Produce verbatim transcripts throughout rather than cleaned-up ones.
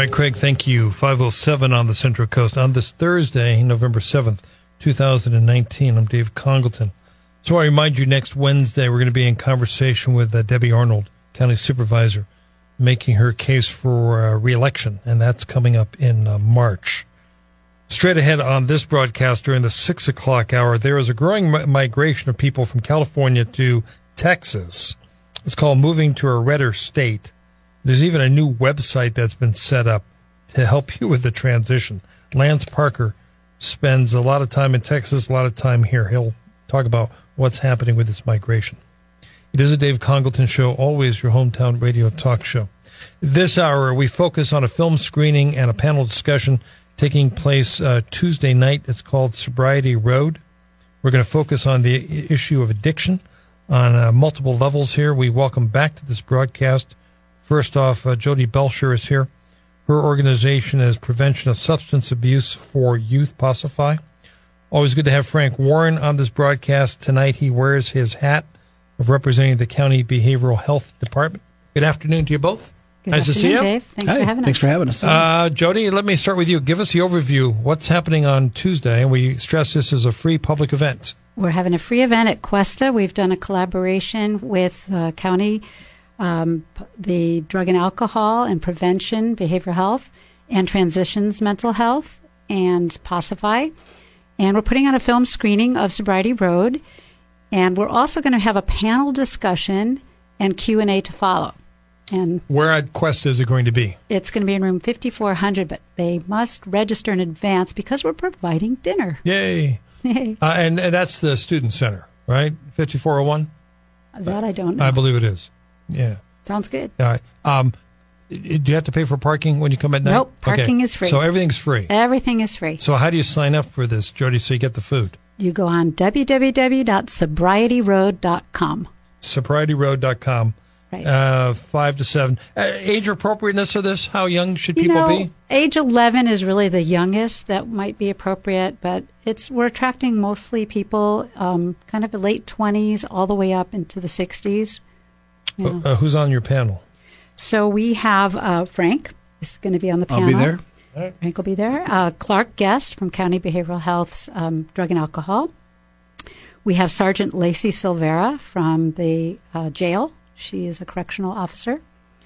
right, Craig, thank you. five oh seven on the Central Coast. On this Thursday, November seventh, two thousand nineteen, I'm Dave Congleton. So I remind you, next Wednesday, we're going to be in conversation with uh, Debbie Arnold, County Supervisor, making her case for uh, re-election, and that's coming up in uh, March. Straight ahead on this broadcast during the six o'clock hour, there is a growing mi- migration of people from California to Texas. It's called Moving to a Redder State. There's even a new website that's been set up to help you with the transition. Lance Parker spends a lot of time in Texas, a lot of time here. He'll talk about what's happening with this migration. It is a Dave Congleton show, always your hometown radio talk show. This hour, we focus on a film screening and a panel discussion taking place uh, Tuesday night. It's called Sobriety Road. We're going to focus on the issue of addiction on uh, multiple levels here. We welcome back to this broadcast. First off, uh, Jody Belcher is here. Her organization is Prevention of Substance Abuse for Youth, Pacify. Always good to have Frank Warren on this broadcast. Tonight he wears his hat of representing the County Behavioral Health Department. Good afternoon to you both. Good nice to see you. Dave. Thanks Hi, for having thanks us. for having us. Uh, Jody, let me start with you. Give us the overview. What's happening on Tuesday? And we stress this is a free public event. We're having a free event at Cuesta. We've done a collaboration with uh, County, um, the Drug and Alcohol and Prevention, Behavioral Health, and Transitions Mental Health, and Pacify. And we're putting on a film screening of Sobriety Road. And we're also going to have a panel discussion and Q and A to follow. And where at Quest is it going to be? It's going to be in room fifty-four hundred, but they must register in advance because we're providing dinner. Yay. Yay. Uh, and, and that's the Student Center, right? fifty-four oh one? That I don't know. I believe it is. Yeah. Sounds good. All right. Um, do you have to pay for parking when you come at night? Nope. Parking okay. is free. So everything's free. Everything is free. So how do you sign up for this, Jody, so you get the food? You go on w w w dot sobriety road dot com. sobriety road dot com. Right. Uh, five to seven. Uh, age appropriateness of this? How young should you people know, be? Age eleven is really the youngest that might be appropriate, but it's we're attracting mostly people um, kind of the late twenties all the way up into the sixties. You know. uh, who's on your panel? So we have uh, Frank is going to be on the panel. I'll be there. Right. Frank will be there. Uh, Clark Guest from County Behavioral Health's um, Drug and Alcohol. We have Sergeant Lacey Silvera from the uh, jail. She is a correctional officer.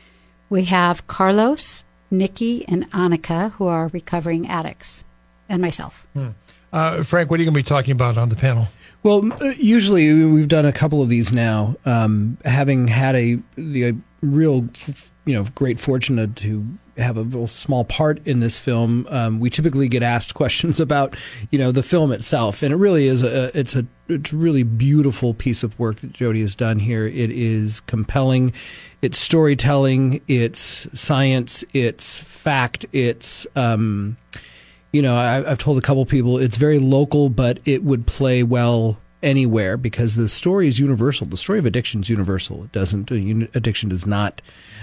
We have Carlos, Nikki, and Annika, who are recovering addicts, and myself. Hmm. Uh, Frank, what are you going to be talking about on the panel? Well, usually we've done a couple of these now. Um, having had a the real, you know, great fortune to have a little small part in this film, um, we typically get asked questions about, you know, the film itself, and it really is a it's a it's a really beautiful piece of work that Jody has done here. It is compelling, it's storytelling, it's science, it's fact, it's. Um, You know, I, I've told a couple people it's very local, but it would play well anywhere because the story is universal. The story of addiction is universal. It doesn't. Addiction does not.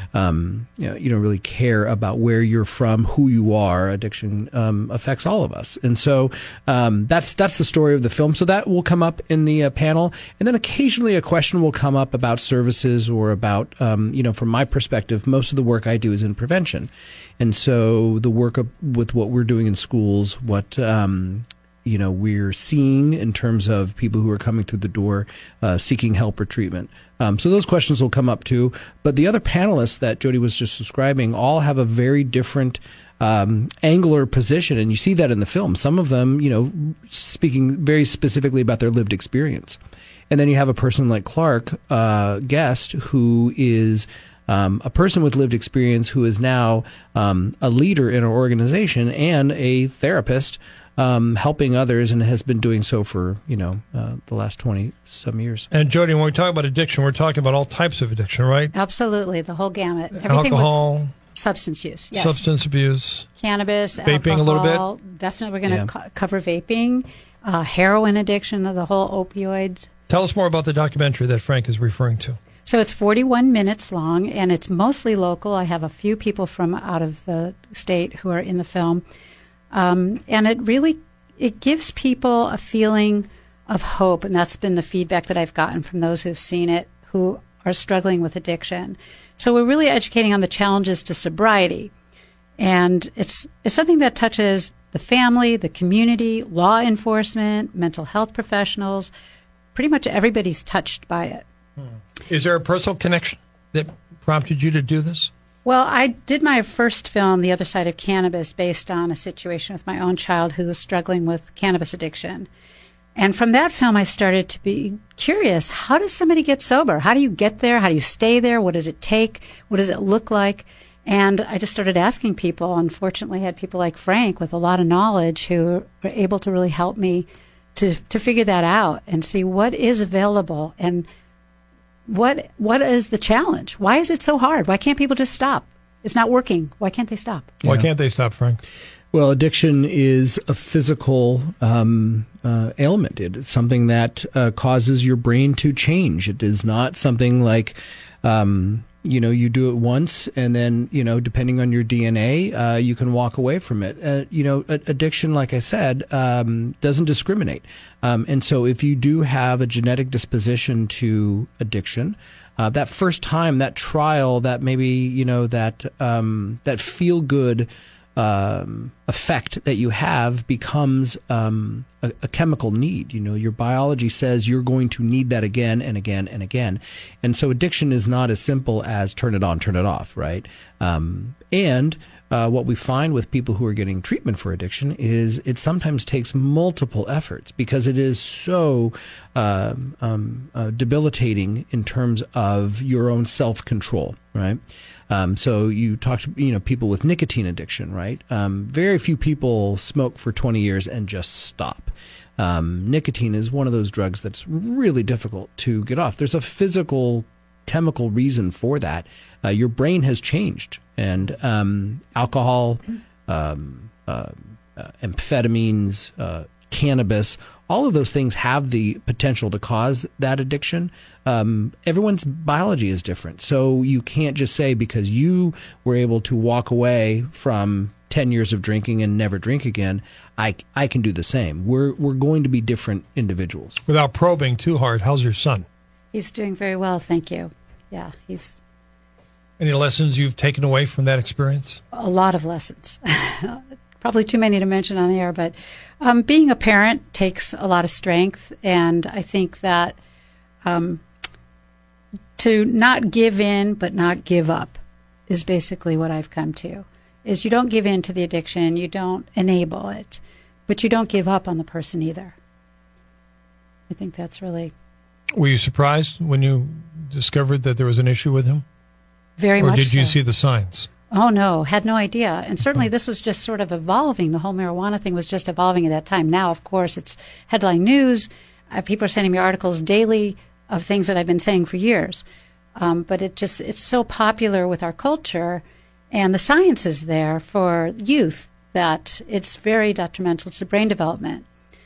Um, you know, you don't really care about where you're from, who you are. Addiction um, affects all of us, and so um, that's that's the story of the film. So that will come up in the uh, panel, and then occasionally a question will come up about services or about, um, you know, from my perspective, most of the work I do is in prevention, and so the work of, with what we're doing in schools, what um, you know, we're seeing in terms of people who are coming through the door uh, seeking help or treatment. Um, so those questions will come up too. But the other panelists that Jody was just describing all have a very different um, angular position, and you see that in the film. Some of them, you know, speaking very specifically about their lived experience. And then you have a person like Clark uh, Guest, who is um, a person with lived experience who is now um, a leader in our organization and a therapist, Um, helping others, and has been doing so for, you know, uh, the last twenty some years. And Jody, when we talk about addiction, we're talking about all types of addiction, right? Absolutely, the whole gamut. Everything alcohol, with substance use, yes. substance abuse, cannabis, vaping alcohol, a little bit. Definitely, we're going to Yeah. co- cover vaping, uh, heroin addiction, the whole opioids. Tell us more about the documentary that Frank is referring to. So it's forty-one minutes long, and it's mostly local. I have a few people from out of the state who are in the film. Um, and it really, it gives people a feeling of hope. And that's been the feedback that I've gotten from those who've seen it, who are struggling with addiction. So we're really educating on the challenges to sobriety. And it's it's something that touches the family, the community, law enforcement, mental health professionals. Pretty much everybody's touched by it. Is there a personal connection that prompted you to do this? Well, I did my first film, The Other Side of Cannabis, based on a situation with my own child who was struggling with cannabis addiction. And from that film, I started to be curious. How does somebody get sober? How do you get there? How do you stay there? What does it take? What does it look like? And I just started asking people. Unfortunately, I had people like Frank with a lot of knowledge who were able to really help me to, to figure that out and see what is available and what what is the challenge. Why is it so hard? Why can't people just stop? It's not working. Why can't they stop? Why Yeah. can't they stop, Frank? Well, addiction is a physical um, uh, ailment. It's something that uh, causes your brain to change. It is not something like, um, you know, you do it once and then, you know, depending on your D N A, uh, you can walk away from it. Uh, you know, a- addiction, like I said, um, doesn't discriminate. Um, and so if you do have a genetic disposition to addiction, uh, that first time, that trial, that maybe, you know, that um, that feel good um, effect that you have becomes um, a, a chemical need. You know, your biology says you're going to need that again and again and again. And so addiction is not as simple as turn it on, turn it off, right? Um, and uh, what we find with people who are getting treatment for addiction is it sometimes takes multiple efforts because it is so uh, um, uh, debilitating in terms of your own self-control, right? Um, so you talked, you know, people with nicotine addiction, right? Um, very few people smoke for twenty years and just stop. Um, nicotine is one of those drugs that's really difficult to get off. There's a physical, chemical reason for that. Uh, your brain has changed, and um, alcohol, um, uh, uh, amphetamines, uh, cannabis, all of those things have the potential to cause that addiction. Um, everyone's biology is different. So you can't just say because you were able to walk away from ten years of drinking and never drink again, I, I can do the same. We're, we're going to be different individuals. Without probing too hard, how's your son? He's doing very well, thank you. Yeah, he's Any lessons you've taken away from that experience? a lot of lessons. Probably too many to mention on air, but um, being a parent takes a lot of strength, and I think that um, to not give in but not give up is basically what I've come to. Is you don't give in to the addiction, you don't enable it, but you don't give up on the person either. I think that's really Were you surprised when you discovered that there was an issue with him? very Or much did you so. see the signs? Oh, no, had no idea. And certainly this was just sort of evolving. The whole marijuana thing was just evolving at that time. Now, of course, it's headline news. Uh, people are sending me articles daily of things that I've been saying for years. Um, but it just it's so popular with our culture, and the science is there for youth that it's very detrimental to brain development.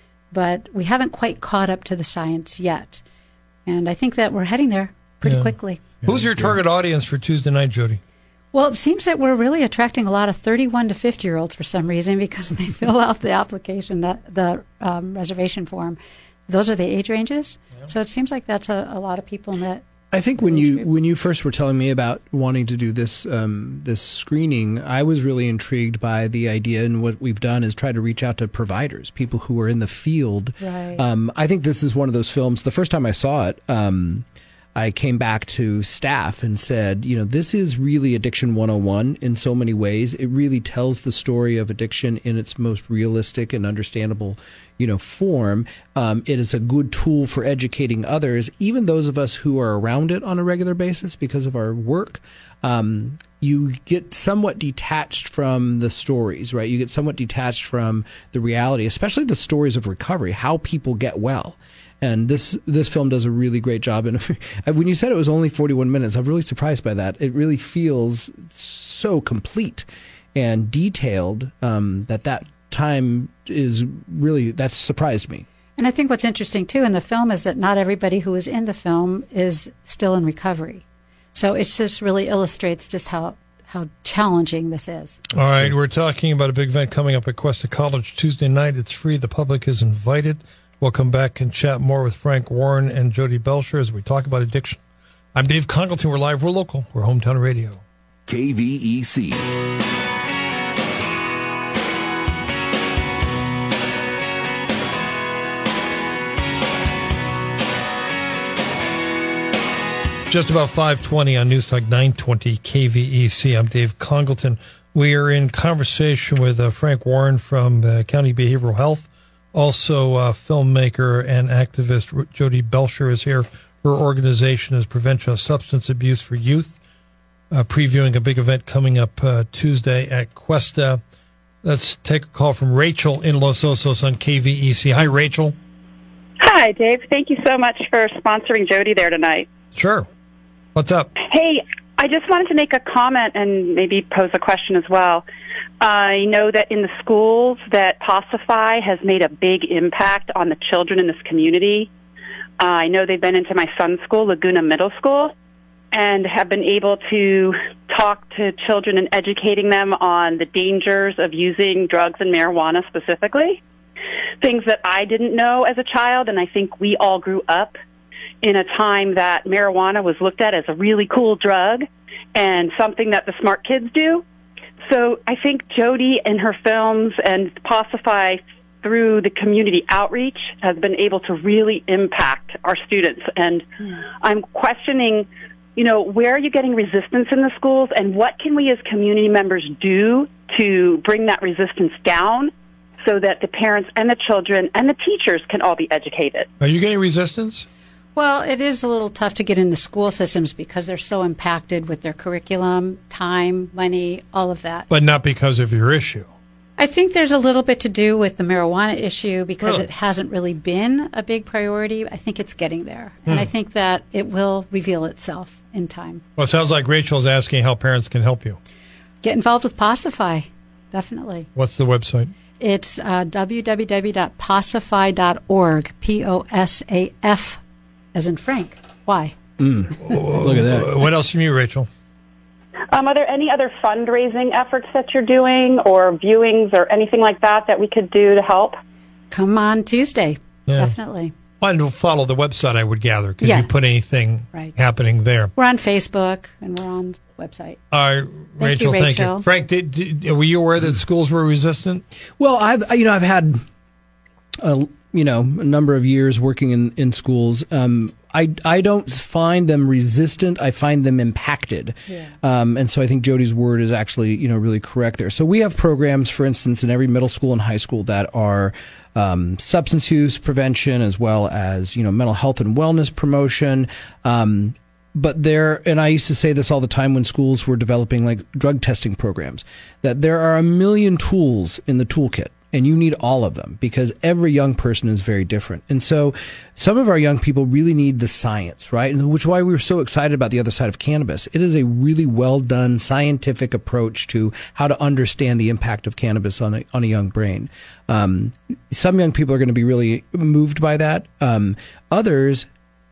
But we haven't quite caught up to the science yet. And I think that we're heading there pretty Yeah. quickly. Who's your target audience for Tuesday night, Jody? Well, it seems that we're really attracting a lot of thirty-one to fifty-year-olds for some reason because they fill out the application, that the um, reservation form. Those are the age ranges. Yeah. So it seems like that's a, a lot of people in that. I think when you when you first were telling me about wanting to do this um, this screening, I was really intrigued by the idea, and what we've done is try to reach out to providers, people who are in the field. Right. Um, I think this is one of those films. The first time I saw it, um, I came back to staff and said, you know, this is really Addiction one oh one in so many ways. It really tells the story of addiction in its most realistic and understandable, you know, form. Um, it is a good tool for educating others, even those of us who are around it on a regular basis because of our work. Um, you get somewhat detached from the stories, right? You get somewhat detached from the reality, especially the stories of recovery, how people get well. And this this film does a really great job. And if, when you said it was only forty-one minutes, I'm really surprised by that. It really feels so complete and detailed um, that that time is really, that surprised me. And I think what's interesting, too, in the film is that not everybody who is in the film is still in recovery. So it just really illustrates just how, how challenging this is. All right, we're talking about a big event coming up at Cuesta College Tuesday night. It's free. The public is invited. We'll come back and chat more with Frank Warren and Jody Belcher as we talk about addiction. I'm Dave Congleton. We're live. We're local. We're Hometown Radio. K V E C. Just about five twenty on News Talk nine twenty K V E C. I'm Dave Congleton. We are in conversation with uh, Frank Warren from uh, County Behavioral Health. Also, uh, filmmaker and activist Jody Belcher is here. Her organization is Prevention of Substance Abuse for Youth, uh, previewing a big event coming up uh, Tuesday at Cuesta. Let's take a call from Rachel in Los Osos on K V E C. Hi, Rachel. Hi, Dave. Thank you so much for sponsoring Jody there tonight. Sure. What's up? Hey, I just wanted to make a comment and maybe pose a question as well. I know that in the schools that Pacify has made a big impact on the children in this community. Uh, I know they've been into my son's school, Laguna Middle School, and have been able to talk to children and educating them on the dangers of using drugs and marijuana specifically. Things that I didn't know as a child, and I think we all grew up in a time that marijuana was looked at as a really cool drug and something that the smart kids do. So I think Jody and her films and Pacify through the community outreach has been able to really impact our students. And mm. I'm questioning, you know, where are you getting resistance in the schools, and what can we as community members do to bring that resistance down so that the parents and the children and the teachers can all be educated? Are you getting resistance? Well, it is a little tough to get into school systems because they're so impacted with their curriculum, time, money, all of that. But not because of your issue. I think there's a little bit to do with the marijuana issue because Really? It hasn't really been a big priority. I think it's getting there. Hmm. And I think that it will reveal itself in time. Well, it sounds like Rachel's asking how parents can help you. Get involved with Pacify, definitely. What's the website? It's uh, w w w dot pacify dot org, P O S A F as in Frank. Why? Mm. Look at that. What else from you, Rachel? Um, are there any other fundraising efforts that you're doing or viewings or anything like that that we could do to help? Come on Tuesday, Yeah. definitely. Well, and follow the website, I would gather, because Yeah. you put anything Right. happening there. We're on Facebook and we're on the website. All right, Rachel, you, thank Rachel. you. Frank, did, did, were you aware that schools were resistant? Well, I've you know I've had a you know a number of years working in in schools. Um, I I don't find them resistant. I find them impacted. Yeah. Um, and so I think Jody's word is actually you know really correct there. So we have programs, for instance, in every middle school and high school that are um, substance use prevention as well as you know mental health and wellness promotion. Um, But there, and I used to say this all the time when schools were developing like drug testing programs, that there are a million tools in the toolkit, and you need all of them because every young person is very different. And so some of our young people really need the science, right? And which is why we were so excited about the other side of cannabis. It is a really well done scientific approach to how to understand the impact of cannabis on a, on a young brain. Um, some young people are going to be really moved by that. Um, others,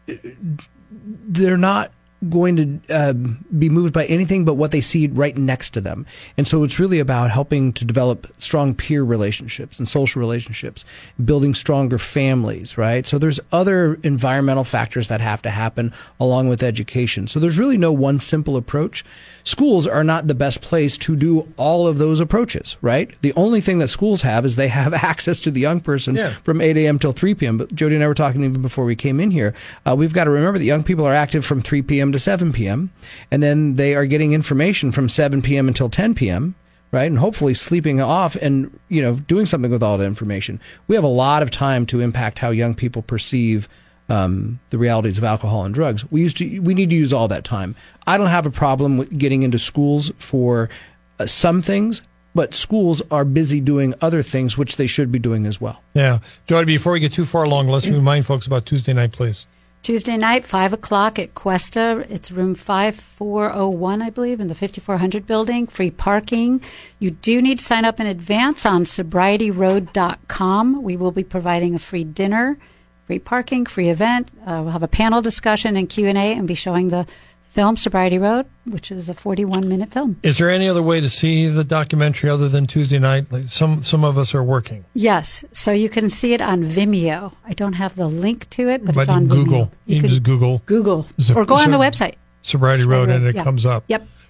they're not going to uh, be moved by anything but what they see right next to them. And so it's really about helping to develop strong peer relationships and social relationships, building stronger families, right? So there's other environmental factors that have to happen along with education. So there's really no one simple approach. Schools are not the best place to do all of those approaches, right? The only thing that schools have is they have access to the young person Yeah. from eight a.m. till three p.m. But Jody and I were talking even before we came in here. Uh, we've got to remember that young people are active from three p.m. to seven p.m. and then they are getting information from seven p.m. until ten p.m., right? And hopefully sleeping off and, you know, doing something with all that information. We have a lot of time to impact how young people perceive um, the realities of alcohol and drugs. We used to, we need to use all that time. I don't have a problem with getting into schools for uh, some things, but schools are busy doing other things, which they should be doing as well. Yeah. Jody, before we get too far along, let's remind folks about Tuesday night, please. Tuesday night, five o'clock at Cuesta. It's room five four oh one, I believe, in the fifty-four hundred building. Free parking. You do need to sign up in advance on sobriety road dot com. We will be providing a free dinner, free parking, free event. Uh, we'll have a panel discussion and Q and A and be showing the film Sobriety Road, which is a forty-one minute film. Is there any other way to see the documentary other than Tuesday night? Like some some of us are working. Yes, so you can see it on Vimeo. I don't have the link to it, but, But it's on Google. Vimeo. You can just Google Google, So- or go on so- the website. Sobriety Road, and it Yeah. comes up. Yep.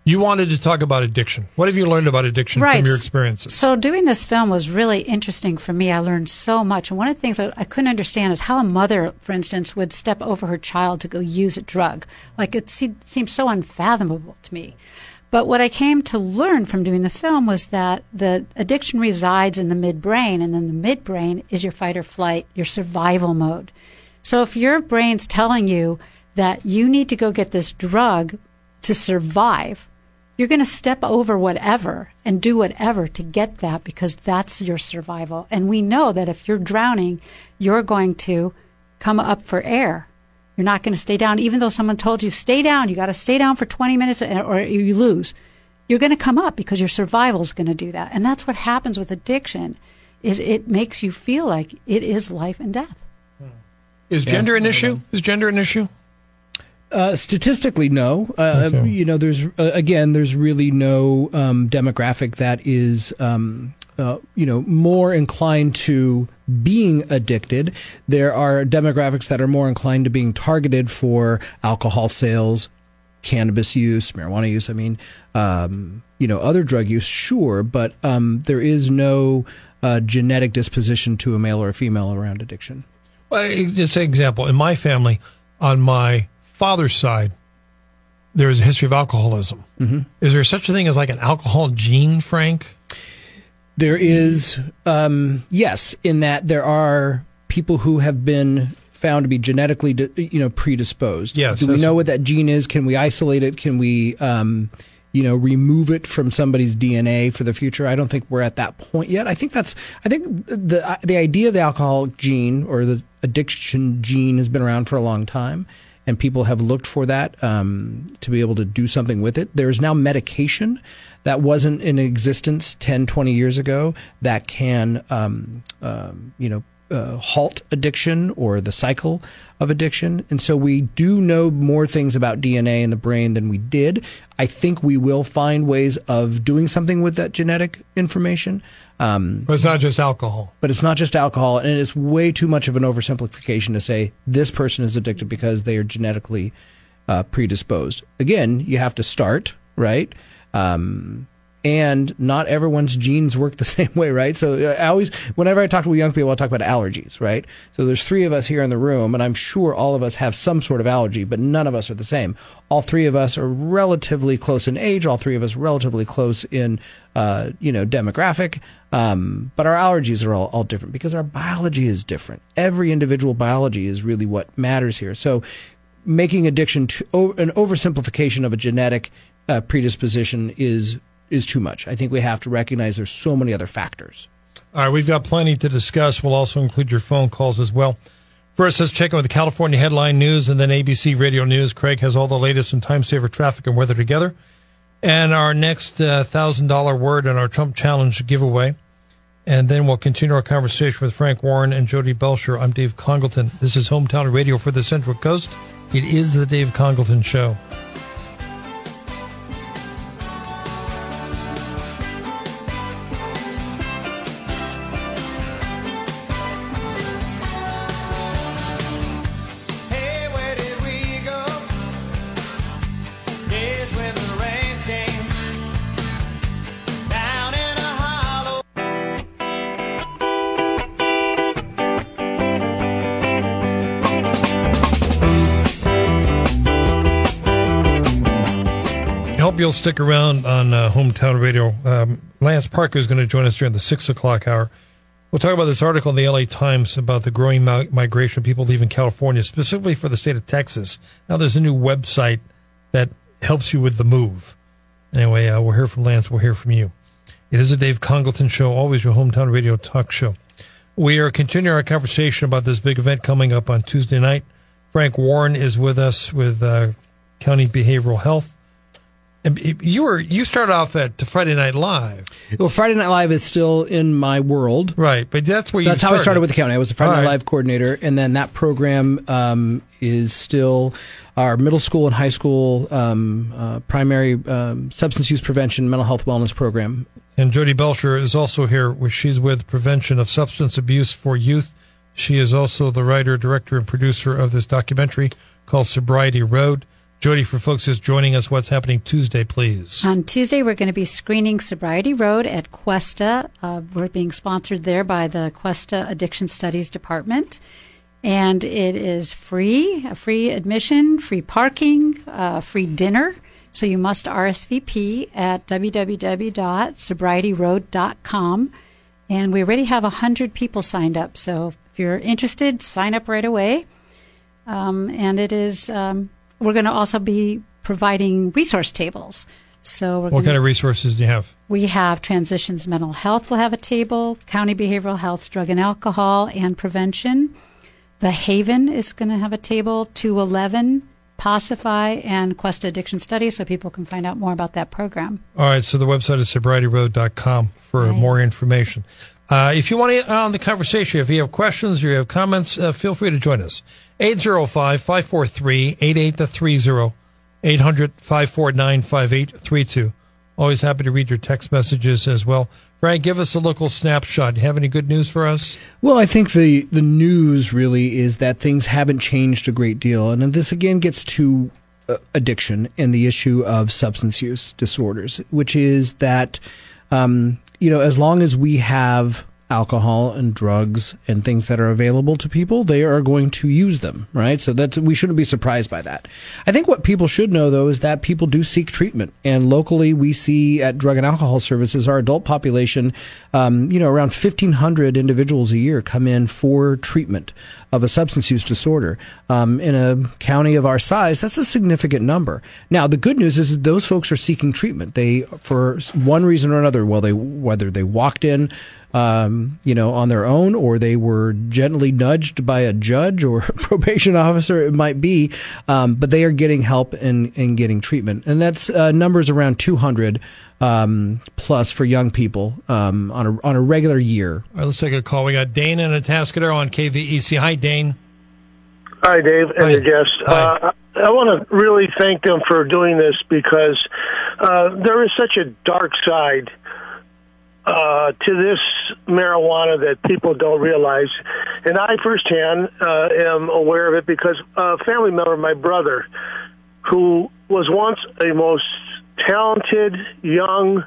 You wanted to talk about addiction. What have you learned about addiction right. from your experiences? So doing this film was really interesting for me. I learned so much. And one of the things I, I couldn't understand is how a mother, for instance, would step over her child to go use a drug. Like it se- seemed so unfathomable to me. But what I came to learn from doing the film was that the addiction resides in the midbrain, and then the midbrain is your fight or flight, your survival mode. So if your brain's telling you that you need to go get this drug to survive, you're going to step over whatever and do whatever to get that because that's your survival. And we know that if you're drowning, you're going to come up for air. You're not going to stay down, even though someone told you, stay down, you got to stay down for twenty minutes or you lose. You're going to come up because your survival is going to do that. And that's what happens with addiction, is it makes you feel like it is life and death. Is gender yeah. an issue? Is gender an issue? Uh, statistically, no. Uh, okay. You know, there's, uh, again, there's really no um, demographic that is, um, uh, you know, more inclined to being addicted. There are demographics that are more inclined to being targeted for alcohol sales, cannabis use, marijuana use. I mean, um, you know, other drug use, sure, but um, there is no uh, genetic disposition to a male or a female around addiction. Well, just an example. In my family, on my father's side, there is a history of alcoholism. Mm-hmm. Is there such a thing as like an alcohol gene, Frank? There is, um, yes, in that there are people who have been found to be genetically, you know, predisposed. Yes. Do we know what that gene is? Can we isolate it? Can we, um, you know, remove it from somebody's D N A for the future? I don't think we're at that point yet. I think that's, I think the the idea of the alcohol gene or the addiction gene has been around for a long time, and people have looked for that um, to be able to do something with it. There is now medication that wasn't in existence ten, twenty years ago that can, um, um, you know, uh, halt addiction or the cycle of addiction. And so we do know more things about D N A in the brain than we did. I think we will find ways of doing something with that genetic information. Um, but it's not just alcohol. But it's not just alcohol, and it's way too much of an oversimplification to say this person is addicted because they are genetically uh, predisposed. Again, you have to start, right? Um, and not everyone's genes work the same way, right? So I always, whenever I talk to young people, I talk about allergies, right? So there's three of us here in the room, and I'm sure all of us have some sort of allergy, but none of us are the same. All three of us are relatively close in age. All three of us relatively close in, uh, you know, demographic. Um, but our allergies are all, all different because our biology is different. Every individual biology is really what matters here. So making addiction to, oh, an oversimplification of a genetic uh, predisposition is is too much. I think we have to recognize there's so many other factors. All right, we've got plenty to discuss. We'll also include your phone calls as well. First, let's check in with the California headline news and then A B C Radio News. Craig has all the latest in time-saver traffic and weather together. And our next uh, one thousand dollars word in our Trump Challenge giveaway. And then we'll continue our conversation with Frank Warren and Jody Belcher. I'm Dave Congleton. This is Hometown Radio for the Central Coast. It is the Dave Congleton Show. You'll stick around on uh, Hometown Radio. Um, Lance Parker is going to join us during the six o'clock hour. We'll talk about this article in the L A Times about the growing mi- migration of people leaving California, specifically for the state of Texas. Now there's a new website that helps you with the move. Anyway, uh, we'll hear from Lance. We'll hear from you. It is a Dave Congleton Show, always your Hometown Radio talk show. We are continuing our conversation about this big event coming up on Tuesday night. Frank Warren is with us with uh, County Behavioral Health. And you were you started off at Friday Night Live. Well, Friday Night Live is still in my world, right? But that's where you. That's started. how I started with the county. I was the Friday All Night right. Live coordinator, and then that program um, is still our middle school and high school um, uh, primary um, substance use prevention, mental health wellness program. And Jody Belcher is also here, where she's with Prevention of Substance Abuse for Youth. She is also the writer, director, and producer of this documentary called Sobriety Road. Jody, for folks just joining us, what's happening Tuesday, please? On Tuesday, we're going to be screening Sobriety Road at Cuesta. Uh, we're being sponsored there by the Cuesta Addiction Studies Department. And it is free, a free admission, free parking, uh, free dinner. So you must R S V P at w w w dot sobriety road dot com. And we already have one hundred people signed up. So if you're interested, sign up right away. Um, and it is... Um, We're going to also be providing resource tables. So, we're what gonna, kind of resources do you have? We have Transitions Mental Health will have a table, County Behavioral Health, Drug and Alcohol, and Prevention. The Haven is going to have a table, two eleven, Pacify, and Cuesta Addiction Studies, so people can find out more about that program. All right, so the website is sobriety road dot com for right. more information. Uh, if you want to get on the conversation, if you have questions or you have comments, uh, feel free to join us. eight oh five, five four three, eight eight three oh, eight hundred, five four nine, five eight three two. Always happy to read your text messages as well. Frank, give us a local snapshot. Do you have any good news for us? Well, I think the, the news really is that things haven't changed a great deal. And this again gets to uh, addiction and the issue of substance use disorders, which is that, um, you know, as long as we have alcohol and drugs and things that are available to people, they are going to use them, right? So that's, we shouldn't be surprised by that. I think what people should know, though, is that people do seek treatment. And locally, we see at Drug and Alcohol Services, our adult population, um, you know, around fifteen hundred individuals a year come in for treatment of a substance use disorder. Um, in a county of our size, that's a significant number. Now, the good news is those folks are seeking treatment. They, for one reason or another, well, they, whether they walked in Um, you know, on their own, or they were gently nudged by a judge or a probation officer, it might be, um, but they are getting help and, and getting treatment. And that's uh, numbers around two hundred um, plus for young people um, on a on a regular year. All right, let's take a call. We got Dane in Atascadero on K V E C. Hi, Dane. Hi, Dave, and Hi. your guest. Hi. Uh, I want to really thank them for doing this because uh, there is such a dark side Uh, to this marijuana that people don't realize. And I firsthand uh, am aware of it because a family member of my brother, who was once a most talented, young,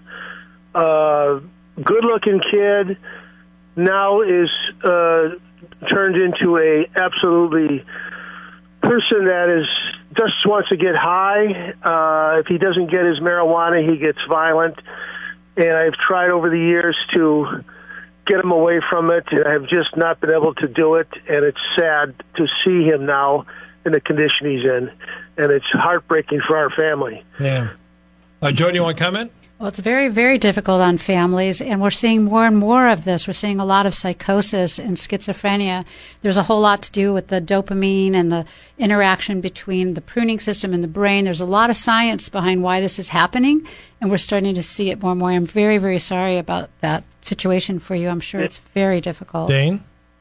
uh, good-looking kid, now is uh, turned into a absolutely person that is just wants to get high. Uh, if he doesn't get his marijuana, he gets violent. And I've tried over the years to get him away from it, and I've just not been able to do it. And it's sad to see him now in the condition he's in, and it's heartbreaking for our family. Yeah. Uh, Jody, you want to comment? Well, it's very, very difficult on families, and we're seeing more and more of this. We're seeing a lot of psychosis and schizophrenia. There's a whole lot to do with the dopamine and the interaction between the pruning system and the brain. There's a lot of science behind why this is happening, and we're starting to see it more and more. I'm very, very sorry about that situation for you. I'm sure it's very difficult. Dane?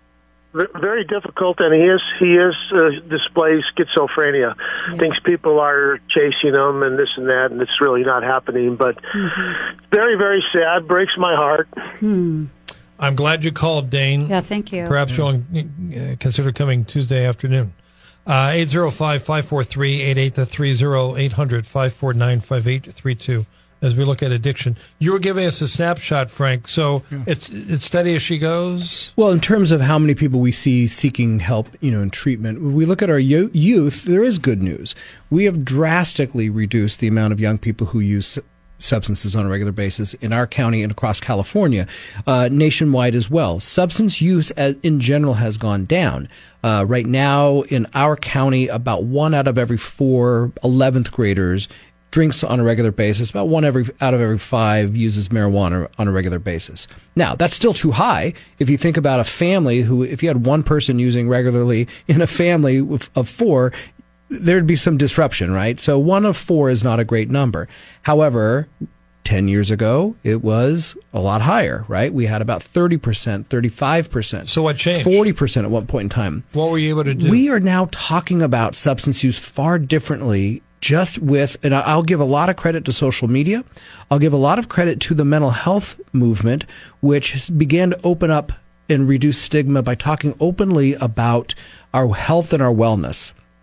Very difficult, and he is he is uh, displays schizophrenia. Yeah. Thinks people are chasing him and this and that, and it's really not happening. But mm-hmm. very, very sad. Breaks my heart. Hmm. I'm glad you called, Dane. Yeah, thank you. Perhaps yeah. you'll uh, consider coming Tuesday afternoon. Uh, eight oh five, five four three, eight eight three oh, eight hundred, five four nine, five eight three two. As we look at addiction, you were giving us a snapshot, Frank. So yeah. it's it's steady as she goes. Well, in terms of how many people we see seeking help, you know, in treatment, when we look at our youth, there is good news. We have drastically reduced the amount of young people who use substances on a regular basis in our county and across California, uh, nationwide as well. Substance use as, in general has gone down. Uh, right now in our county, about one out of every four eleventh graders drinks on a regular basis. About one every out of every five uses marijuana on a regular basis. Now, that's still too high. If you think about a family who, if you had one person using regularly in a family of, of four, there'd be some disruption, right? So one of four is not a great number. However, ten years ago, it was a lot higher, right? We had about thirty percent, thirty-five percent. So what changed? forty percent at one point in time. What were you able to do? We are now talking about substance use far differently, just with, and I'll give a lot of credit to social media. I'll give a lot of credit to the mental health movement, which began to open up and reduce stigma by talking openly about our health and our wellness.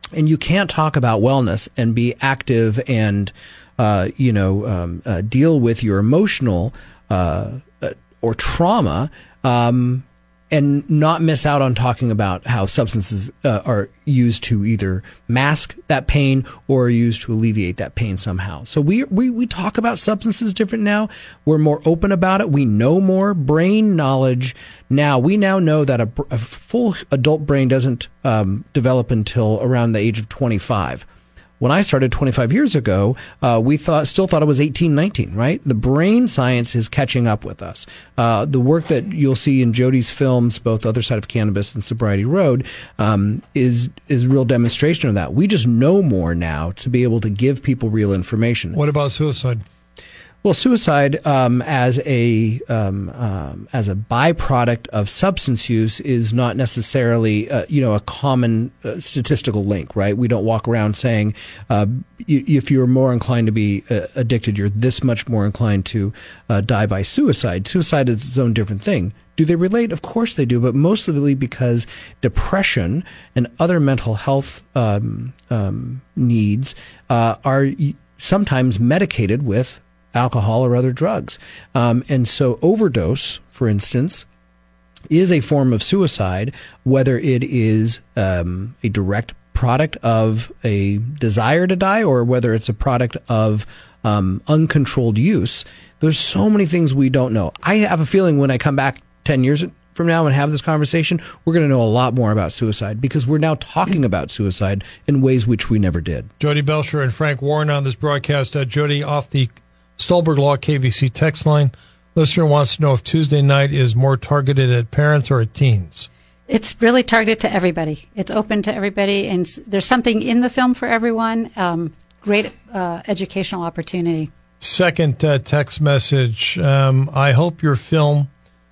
And you can't talk about wellness and be active and, uh, you know, um, uh, deal with your emotional uh, uh, or trauma um, and not miss out on talking about how substances uh, are used to either mask that pain or are used to alleviate that pain somehow. So we, we, we talk about substances different now. We're more open about it. We know more brain knowledge now. We now know that a, a full adult brain doesn't um, develop until around the age of twenty-five. When I started twenty-five years ago, uh, we thought, still thought it was eighteen, nineteen, right? The brain science is catching up with us. Uh, the work that you'll see in Jody's films, both Other Side of Cannabis and Sobriety Road, um, is is real demonstration of that. We just know more now to be able to give people real information. What about suicide? Well, suicide um, as a um, um, as a byproduct of substance use is not necessarily uh, you know a common uh, statistical link, right? We don't walk around saying uh, y- if you're more inclined to be uh, addicted, you're this much more inclined to uh, die by suicide. Suicide is its own different thing. Do they relate? Of course they do, but mostly because depression and other mental health um, um, needs uh, are sometimes medicated with alcohol or other drugs. Um, and so overdose, for instance, is a form of suicide, whether it is um, a direct product of a desire to die or whether it's a product of um, uncontrolled use. There's so many things we don't know. I have a feeling when I come back ten years from now and have this conversation, we're going to know a lot more about suicide because we're now talking about suicide in ways which we never did. Jody Belcher and Frank Warren on this broadcast. Uh, Jody, off the Stolberg Law K V C text line. Listener wants to know if Tuesday night is more targeted at parents or at teens. It's really targeted to everybody. It's open to everybody, and there's something in the film for everyone. Um, great uh, educational opportunity. Second uh, text message. Um, I hope your film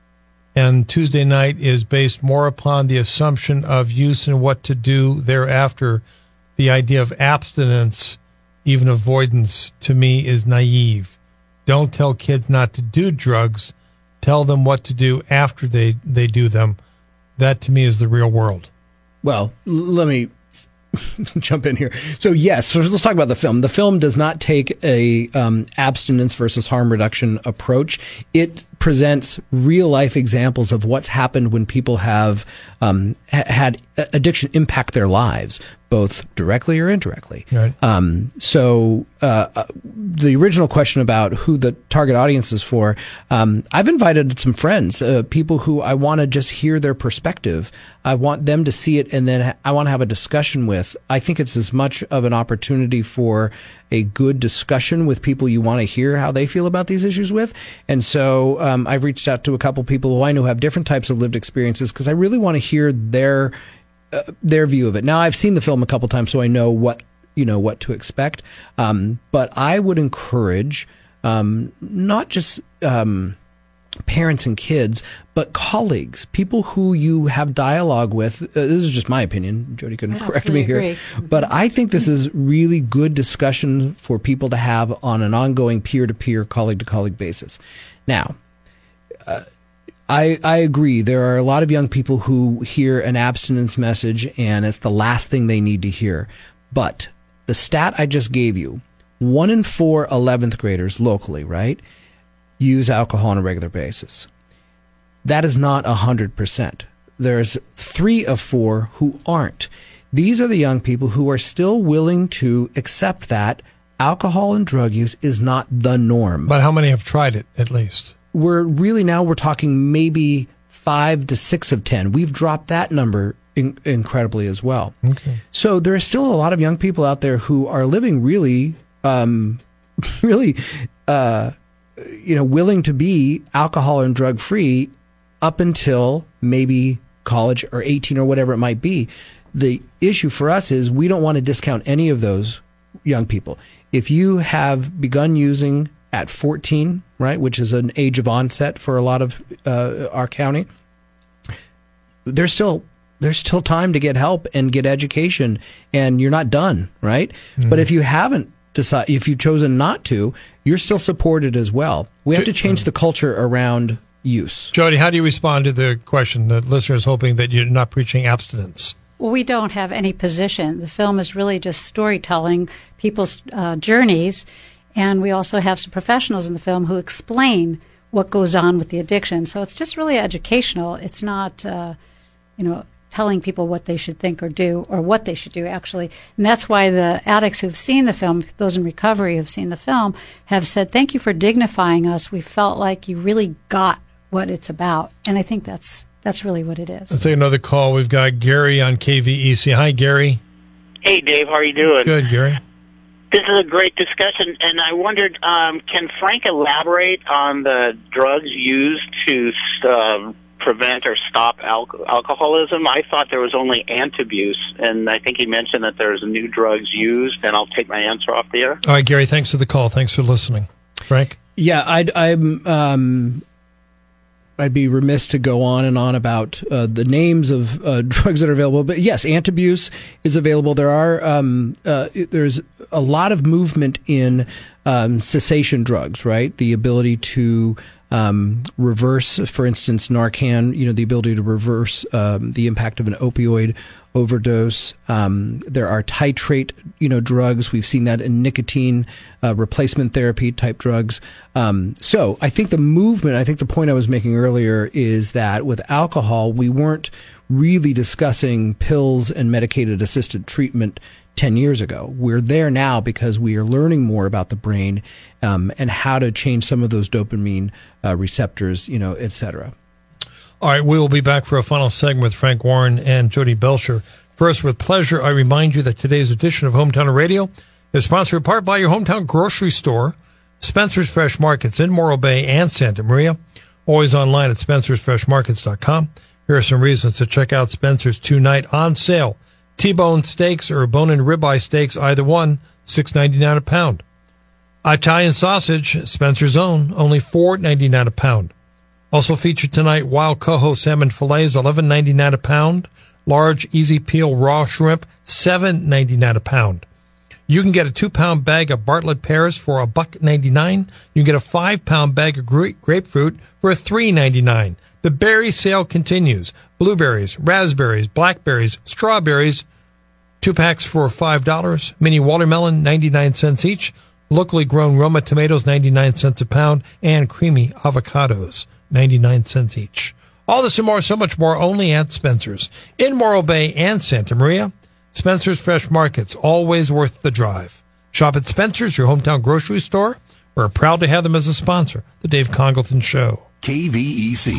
and Tuesday night is based more upon the assumption of use and what to do thereafter. The idea of abstinence, even avoidance, to me is naive. Don't tell kids not to do drugs. Tell them what to do after they, they do them. That, to me, is the real world. Well, l- let me jump in here. So, yes, so let's talk about the film. The film does not take a um, abstinence versus harm reduction approach. It presents real-life examples of what's happened when people have um, ha- had addiction impact their lives, both directly or indirectly. Right. Um, so uh, uh, the original question about who the target audience is for, um, I've invited some friends, uh, people who I want to just hear their perspective. I want them to see it, and then ha- I want to have a discussion with. I think it's as much of an opportunity for a good discussion with people you want to hear how they feel about these issues with. And so um, I've reached out to a couple people who I know have different types of lived experiences because I really want to hear their Uh, their view of it. Now, I've seen the film a couple times, so I know what you know what to expect. Um, but I would encourage um, not just um, parents and kids, but colleagues, people who you have dialogue with. Uh, this is just my opinion. Jody couldn't correct me here, agree. but I think this is really good discussion for people to have on an ongoing peer-to-peer, colleague-to-colleague basis. Now. Uh, I, I agree. There are a lot of young people who hear an abstinence message and it's the last thing they need to hear. But the stat I just gave you, one in four eleventh graders locally, right, use alcohol on a regular basis. That is not one hundred percent. There's three of four who aren't. These are the young people who are still willing to accept that alcohol and drug use is not the norm. But how many have tried it, at least? We're really now we're talking maybe five to six of ten. We've dropped that number in, incredibly as well. Okay. So there are still a lot of young people out there who are living really, um, really, uh, you know, willing to be alcohol and drug free up until maybe college or eighteen or whatever it might be. The issue for us is we don't want to discount any of those young people. If you have begun using at fourteen, right, which is an age of onset for a lot of uh, our county, there's still there's still time to get help and get education, and you're not done, right? Mm. But if you haven't decided, if you've chosen not to, you're still supported as well. We have to change the culture around use. Jody, how do you respond to the question? The listener is hoping that you're not preaching abstinence. Well, we don't have any position. The film is really just storytelling, people's uh, journeys, and we also have some professionals in the film who explain what goes on with the addiction. So it's just really educational. It's not, uh, you know, telling people what they should think or do, or what they should do, actually. And that's why the addicts who've seen the film, those in recovery who've seen the film, have said, thank you for dignifying us. We felt like you really got what it's about. And I think that's that's really what it is. Let's take another call. We've got Gary on K V E C. Hi, Gary. Hey, Dave. How are you doing? Good, Gary. This is a great discussion, and I wondered, um, can Frank elaborate on the drugs used to uh, prevent or stop al- alcoholism? I thought there was only Antabuse, and I think he mentioned that there's new drugs used, and I'll take my answer off the air. All right, Gary, thanks for the call. Thanks for listening. Frank? Yeah, I'd, I'm... Um I'd be remiss to go on and on about uh, the names of uh, drugs that are available. But yes, Antabuse is available. There are um, uh, there's a lot of movement in um, cessation drugs, right? The ability to um, reverse, for instance, Narcan. You know, the ability to reverse um, the impact of an opioid overdose. Um, there are titrate, you know, drugs. We've seen that in nicotine uh, replacement therapy type drugs. Um, so I think the movement, I think the point I was making earlier is that with alcohol, we weren't really discussing pills and medicated assisted treatment ten years ago. We're there now because we are learning more about the brain um, and how to change some of those dopamine uh, receptors, you know, et cetera. All right, we will be back for a final segment with Frank Warren and Jody Belcher. First, with pleasure, I remind you that today's edition of Hometown Radio is sponsored in part by your hometown grocery store, Spencer's Fresh Markets in Morro Bay and Santa Maria. Always online at spencers fresh markets dot com. Here are some reasons to check out Spencer's tonight on sale. T-bone steaks or bone-in ribeye steaks, either one, six ninety-nine a pound. Italian sausage, Spencer's own, only four ninety-nine a pound. Also featured tonight, wild coho salmon fillets, eleven ninety-nine a pound. Large easy peel raw shrimp, seven ninety-nine a pound. You can get a two-pound bag of Bartlett pears for a buck ninety-nine. You can get a five-pound bag of gra- grapefruit for three ninety-nine. The berry sale continues. Blueberries, raspberries, blackberries, strawberries, two packs for five dollars. Mini watermelon, ninety-nine cents each. Locally grown Roma tomatoes, ninety-nine cents a pound. And creamy avocados, ninety-nine cents each. All this and more, so much more, only at Spencer's in Morro Bay and Santa Maria. Spencer's Fresh Markets, always worth the drive. Shop at Spencer's, your hometown grocery store. We're proud to have them as a sponsor. The Dave Congleton Show. K V E C.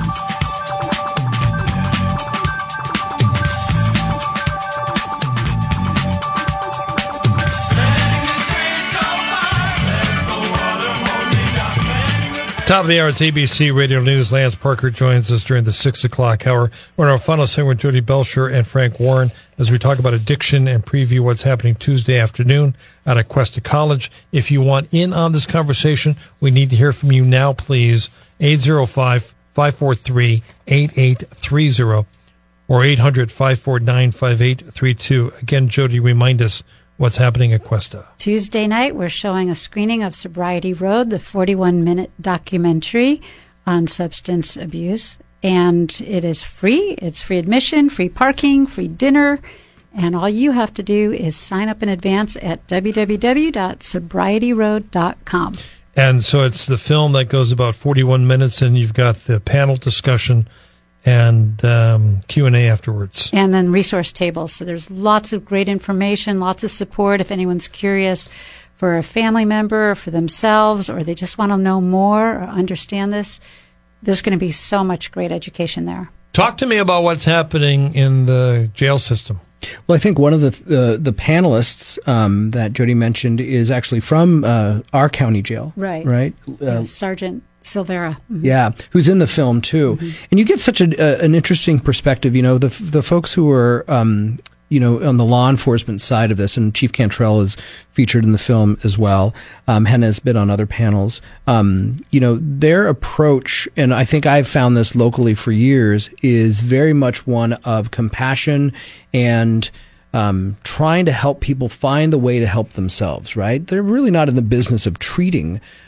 Top of the hour, it's A B C Radio News. Lance Parker joins us during the six o'clock hour. We're in our final segment with Jody Belcher and Frank Warren as we talk about addiction and preview what's happening Tuesday afternoon out at Cuesta College. If you want in on this conversation, we need to hear from you now, please. eight oh five, five four three, eight eight three oh or eight hundred, five four nine, five eight three two. Again, Jody, remind us what's happening at Cuesta. Tuesday night, we're showing a screening of Sobriety Road, the forty-one minute documentary on substance abuse. And it is free. It's free admission, free parking, free dinner. And all you have to do is sign up in advance at w w w dot sobriety road dot com. And so it's the film that goes about forty-one minutes, and you've got the panel discussion and um, Q and A afterwards. And then resource tables. So there's lots of great information, lots of support if anyone's curious for a family member, or for themselves, or they just want to know more or understand this. There's going to be so much great education there. Talk to me about what's happening in the jail system. Well, I think one of the uh, the panelists um, that Jody mentioned is actually from uh, our county jail. Right. Right. Yeah, Uh, Sergeant Silvera. Mm-hmm. Yeah, who's in the film too, mm-hmm. And you get such a, uh, an interesting perspective. You know, the the folks who are um, you know on the law enforcement side of this, and Chief Cantrell is featured in the film as well. Um, and has been on other panels. Um, you know, their approach, and I think I've found this locally for years, is very much one of compassion and um, trying to help people find the way to help themselves. Right? They're really not in the business of treating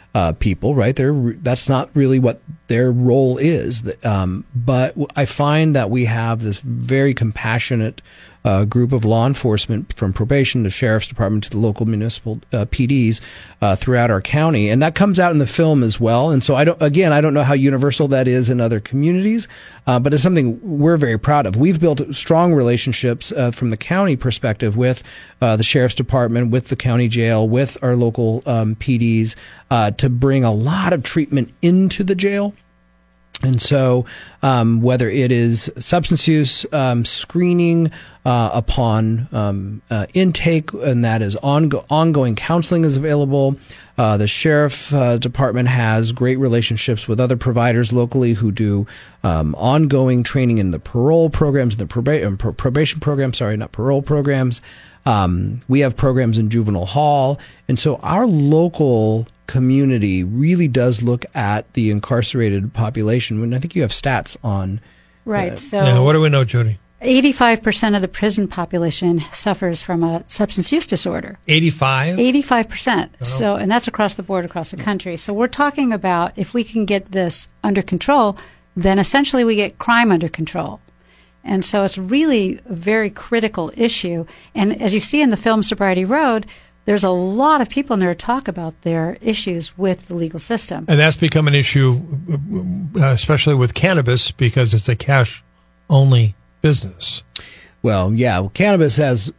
uh, people, right? They're, that's not really what their role is. Um, but I find that we have this very compassionate uh, group of law enforcement, from probation to sheriff's department to the local municipal uh, P Ds uh, throughout our county, and that comes out in the film as well. And so I don't, again, I don't know how universal that is in other communities, uh, but it's something we're very proud of. We've built strong relationships uh, from the county perspective with uh, the sheriff's department, with the county jail, with our local um, P Ds uh, to bring a lot of treatment into the jail. And so, um, whether it is substance use um, screening uh, upon um, uh, intake, and that is ongo- ongoing counseling is available. Uh, the sheriff uh, department has great relationships with other providers locally who do um, ongoing training in the parole programs, the proba- uh, probation programs. Sorry, not parole programs. Um, we have programs in juvenile hall, and so our local community really does look at the incarcerated population. When I think you have stats on right. Uh, so yeah, what do we know, Jody? eighty-five percent of the prison population suffers from a substance use disorder. eighty-five? eighty-five percent. Oh. So, and that's across the board, across the country. So we're talking about if we can get this under control, then essentially we get crime under control. And so it's really a very critical issue. And as you see in the film Sobriety Road, there's a lot of people in there who talk about their issues with the legal system. And that's become an issue, uh, especially with cannabis, because it's a cash-only business. Well, yeah, well, cannabis has...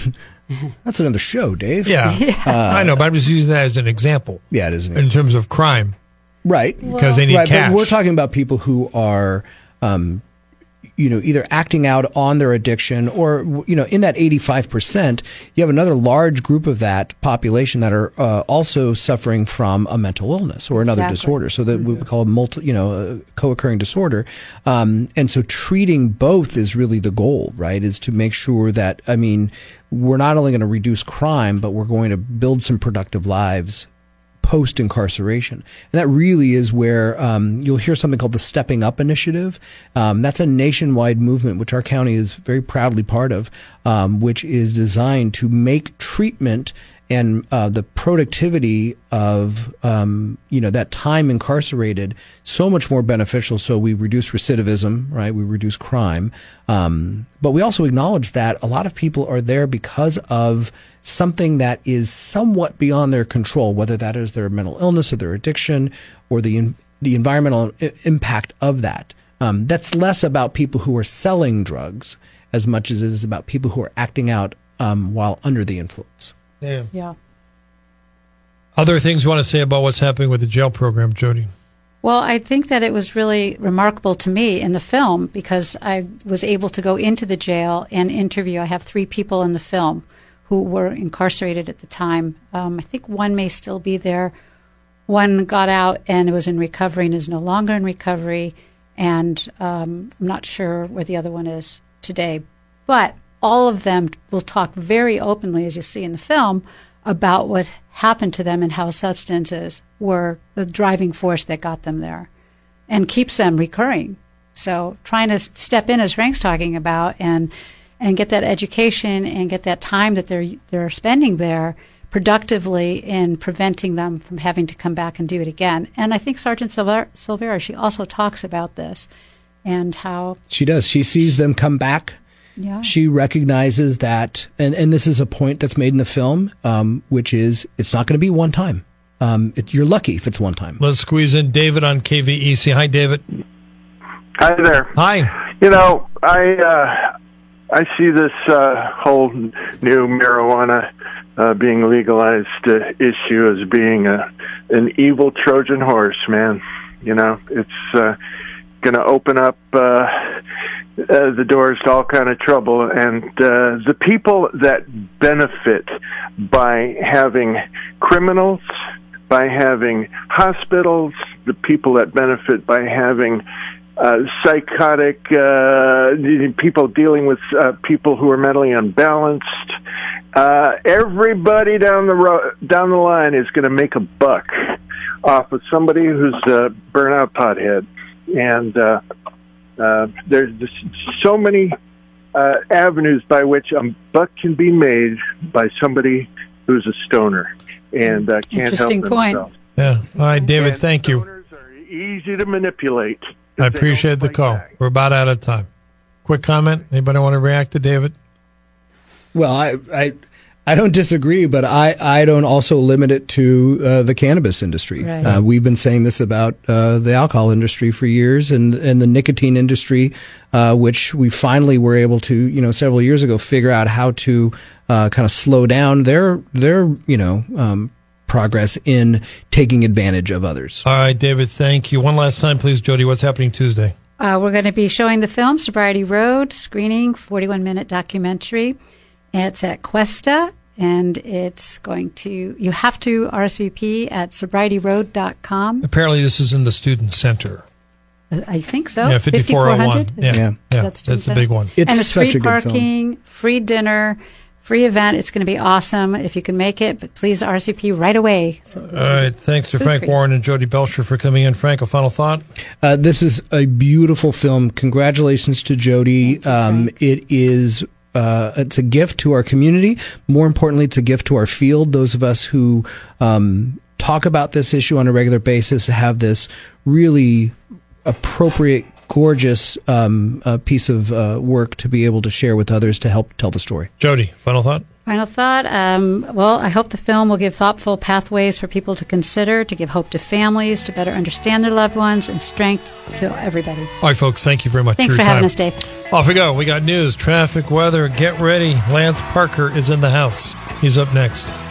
That's another show, Dave. Yeah, yeah. Uh, I know, but I'm just using that as an example. Yeah, it is an in example. terms of crime. Right. Because well, they need right, cash. But we're talking about people who are... Um, you know, either acting out on their addiction or, you know, in that eighty-five percent, you have another large group of that population that are uh, also suffering from a mental illness or another exactly. disorder. So that mm-hmm. we call a multi, you know, a co-occurring disorder. Um, and so treating both is really the goal, right? Is to make sure that, I mean, we're not only going to reduce crime, but we're going to build some productive lives post-incarceration. And that really is where um, you'll hear something called the Stepping Up Initiative. Um, that's a nationwide movement, which our county is very proudly part of, um, which is designed to make treatment and uh, the productivity of um, you know that time incarcerated so much more beneficial. So we reduce recidivism, right? We reduce crime, um, but we also acknowledge that a lot of people are there because of something that is somewhat beyond their control, whether that is their mental illness or their addiction or the the environmental I- impact of that. Um, that's less about people who are selling drugs as much as it is about people who are acting out um, while under the influence. Yeah. Yeah. Other things you want to say about what's happening with the jail program, Jody? Well, I think that it was really remarkable to me in the film because I was able to go into the jail and interview. I have three people in the film who were incarcerated at the time. Um, I think one may still be there. One got out and was in recovery and is no longer in recovery. And um, I'm not sure where the other one is today. But all of them will talk very openly, as you see in the film, about what happened to them and how substances were the driving force that got them there and keeps them recurring. So trying to step in, as Frank's talking about, and and get that education and get that time that they're they're spending there productively in preventing them from having to come back and do it again. And I think Sergeant Silver- Silvera, she also talks about this and how... She does. She sees them come back. Yeah. She recognizes that, and, and this is a point that's made in the film, um, which is it's not going to be one time. Um, it, you're lucky if it's one time. Let's squeeze in David on K V E C. Hi, David. Hi there. Hi. You know, I uh, I see this uh, whole new marijuana uh, being legalized uh, issue as being a, an evil Trojan horse, man. You know, it's uh, going to open up uh, uh, the doors to all kind of trouble, and uh, the people that benefit by having criminals, by having hospitals, the people that benefit by having uh, psychotic uh, people dealing with uh, people who are mentally unbalanced. Uh, everybody down the road, down the line is going to make a buck off of somebody who's a burnout pothead, and uh, uh, there's just so many uh, avenues by which a buck can be made by somebody who's a stoner and uh, can't help Interesting point. themselves. Yeah. All right, David, And thank you. Donors are easy to manipulate. if I they appreciate don't the fight call. back. We're about out of time. Quick comment. Anybody want to react to David? Well, I, I, I don't disagree, but I, I don't also limit it to uh, the cannabis industry. Right. Uh, we've been saying this about uh, the alcohol industry for years, and, and the nicotine industry, uh, which we finally were able to, you know, several years ago, figure out how to uh, kind of slow down their their you know um, progress in taking advantage of others. All right, David, thank you. One last time, please, Jody. What's happening Tuesday? Uh, we're going to be showing the film Sobriety Road, screening, forty-one minute documentary. It's at Cuesta, and it's going to, you have to R S V P at sobriety road dot com. Apparently, this is in the Student Center. I think so. Yeah, fifty-four oh one. Yeah, Yeah. yeah, That's that's, Student a big Center. one. It's and it's such free a good film. parking, free dinner, free event. It's going to be awesome if you can make it, but please R S V P right away. So, All right, thanks to Food Frank free. Warren and Jody Belcher for coming in. Frank, a final thought? Uh, this is a beautiful film. Congratulations to Jody. Thank you, um, Frank. it is. Uh, it's a gift to our community. More importantly, it's a gift to our field. Those of us who um, talk about this issue on a regular basis have this really appropriate, gorgeous um, uh, piece of uh, work to be able to share with others to help tell the story. Jody, final thought? Final thought. Um, well, I hope the film will give thoughtful pathways for people to consider, to give hope to families, to better understand their loved ones, and strength to everybody. All right, folks, thank you very much Thanks for for your having time. us, Dave. Off we go. We got news, traffic, weather. Get ready. Lance Parker is in the house. He's up next.